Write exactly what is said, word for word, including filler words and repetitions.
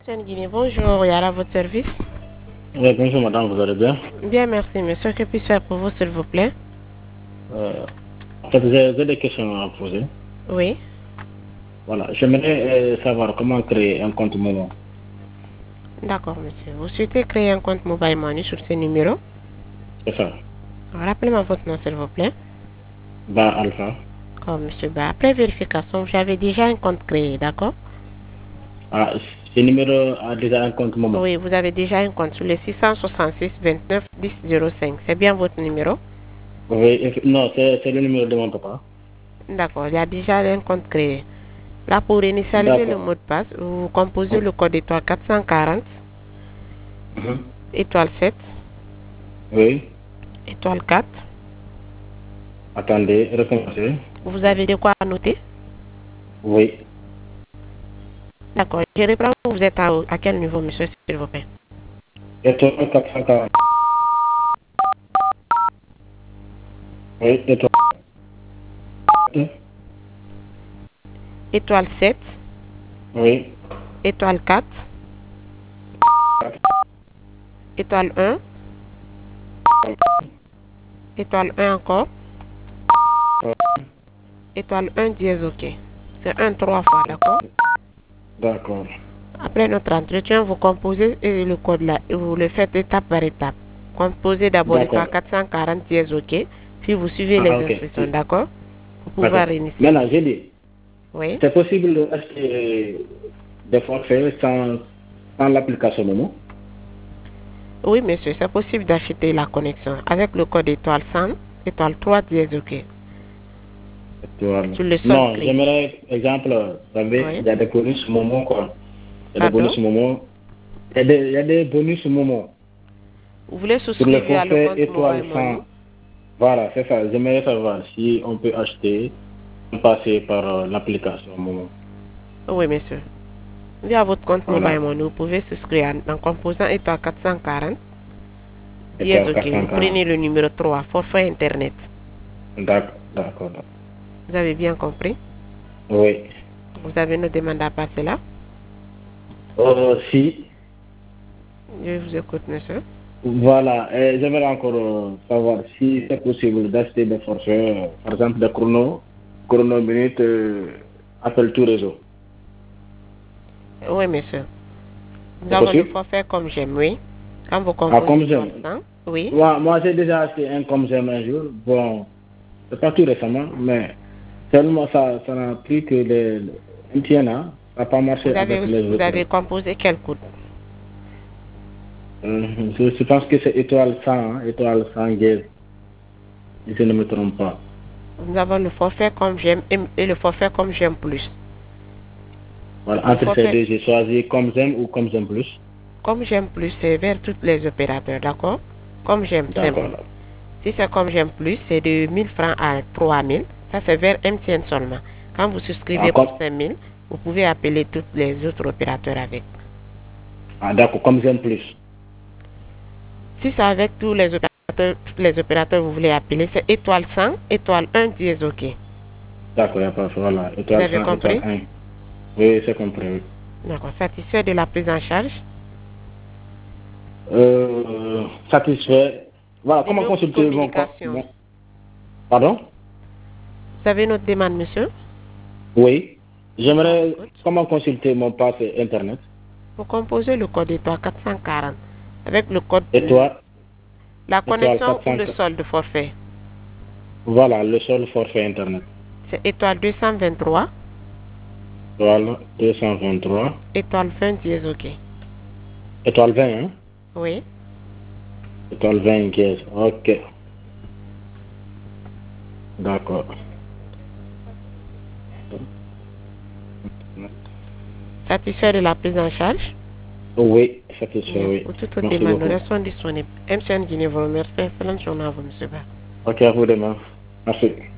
Monsieur Guinée, bonjour, Yara, à votre service. Oui, bonjour madame, vous allez bien? Bien, merci monsieur. Que puis-je faire pour vous, s'il vous plaît? euh, En fait, j'ai j'ai des questions à poser. Oui. Voilà, j'aimerais euh, savoir comment créer un compte Momo. D'accord, monsieur. Vous souhaitez créer un compte Mobile Money sur ce numéro? C'est ça. Rappelez-moi votre nom, s'il vous plaît. Ba Alpha. Oh, monsieur Ba. Après vérification, j'avais déjà un compte créé, d'accord? Ah, ce numéro a déjà un compte Momo. Oui, vous avez déjà un compte sur le six cent soixante-six vingt-neuf dix zéro cinq. C'est bien votre numéro? Oui, eff- non, c'est c'est le numéro de mon papa. D'accord, il y a déjà un compte créé. Là, pour initialiser le D'accord. mot de passe, vous composez Hum, le code étoile quatre cent quarante, mhm. étoile sept, Oui, étoile quatre. attendez, recommencez. Vous avez de quoi noter? Oui, D'accord. Je reprends. Vous êtes à, à quel niveau, monsieur, s'il vous plaît? étoile quatre cent quarante. Oui, étoile. Étoile sept, Oui, étoile quatre, étoile un, étoile un encore, étoile un dièse, ok. C'est un trois fois, d'accord? d'accord. Après notre entretien, vous composez euh, le code là et vous le faites étape par étape. Composez d'abord D'accord. étoile quatre cent quarante dièse, ok. Puis vous suivez Ah, les ok. instructions, d'accord? Pour pouvoir D'accord. réinitialiser. Maintenant, j'ai dit, Oui. c'est possible d'acheter des forfaits sans, sans l'application Momo? Oui, monsieur, c'est possible d'acheter la connexion avec le code étoile cent, étoile trois dièse, ok. Voilà. Sur le sol Non, crédit. j'aimerais, exemple, vous savez, Oui. il y a des bonus Momo, quoi. Il y a des Pardon? bonus Momo. Il y a des, il y a des bonus Momo. Vous voulez Sur le souscrire à le forfait compte étoile Mobile Money? cent. Voilà, c'est ça. J'aimerais savoir si on peut acheter sans passer par euh, l'application Momo. Oui, monsieur. Via votre compte Mobile Voilà. Money, vous pouvez souscrire en, en composant étoile quatre cent quarante. Dièse, Étoile ok. Vous quatre cent quarante. prenez le numéro trois, forfait Internet. D'accord, d'accord. D'accord. Vous avez bien compris? Oui. Vous avez une demande à passer là? Euh, si, Je vous écoute, monsieur. voilà. Et j'aimerais encore euh, savoir si c'est possible d'acheter des forfaits, euh, par exemple des chronos, chrono minutes, euh, appel tout réseau. Oui, monsieur. Nous C'est avons le possible? forfait comme j'aime, oui. Quand vous Ah, composez comme étoile j'aime. cent, oui. Moi, moi j'ai déjà acheté un comme j'aime un jour. Bon, c'est pas tout récemment, mais seulement ça, ça n'a pris que les, les M T N, hein. Ça n'a pas marché Vous avec avez, les vous autres. avez composé quel code? Euh, je, je pense que c'est étoile cent, hein, étoile cent dièse, si je ne me trompe pas. Nous avons le forfait comme j'aime et et le forfait comme j'aime plus. Voilà, Le entre ces forfait deux, j'ai choisi comme j'aime ou comme j'aime plus. comme j'aime plus, c'est vers tous les opérateurs, d'accord? Comme j'aime simple. D'accord. Si c'est comme j'aime plus, c'est de mille francs à trois mille. Ça, c'est vers M T N seulement. Quand vous Ah, souscrivez pour comme, cinq mille, vous pouvez appeler tous les autres opérateurs avec. ah, d'accord, comme j'aime plus. Si c'est avec tous les opérateurs, tous les opérateurs vous voulez appeler, c'est étoile cent, étoile un dièse, ok. D'accord, il n'y a pas de voilà. Vous Étoile avez cent, étoile compris? un. Oui, c'est compris. Oui. D'accord. Satisfait de la prise en charge? Euh, satisfait. Voilà, comment Numéro pour consulter mon compte? communication. Mon... Pardon? Vous avez notre demande, monsieur? Oui. Je vous J'aimerais écoute. comment consulter mon passe Internet? Vous composez le code étoile quatre cent quarante avec le code, Étoile, la étoile connexion ou le quatre cent. solde forfait. Voilà, le seul forfait Internet. C'est étoile deux cent vingt-trois, Étoile deux cent vingt-trois. étoile vingt dièse, ok. Étoile vingt, hein? Oui. Étoile vingt, dièse. Ok. D'accord. Satisfait de la prise en charge? Oui, satisfait, Bien. oui. Pour toutes vos Merci demandes, nous beaucoup. restons disponibles. M C N Guinée vous remercie. Excellente journée à vous, monsieur Ba. Ok, à vous demain. Merci.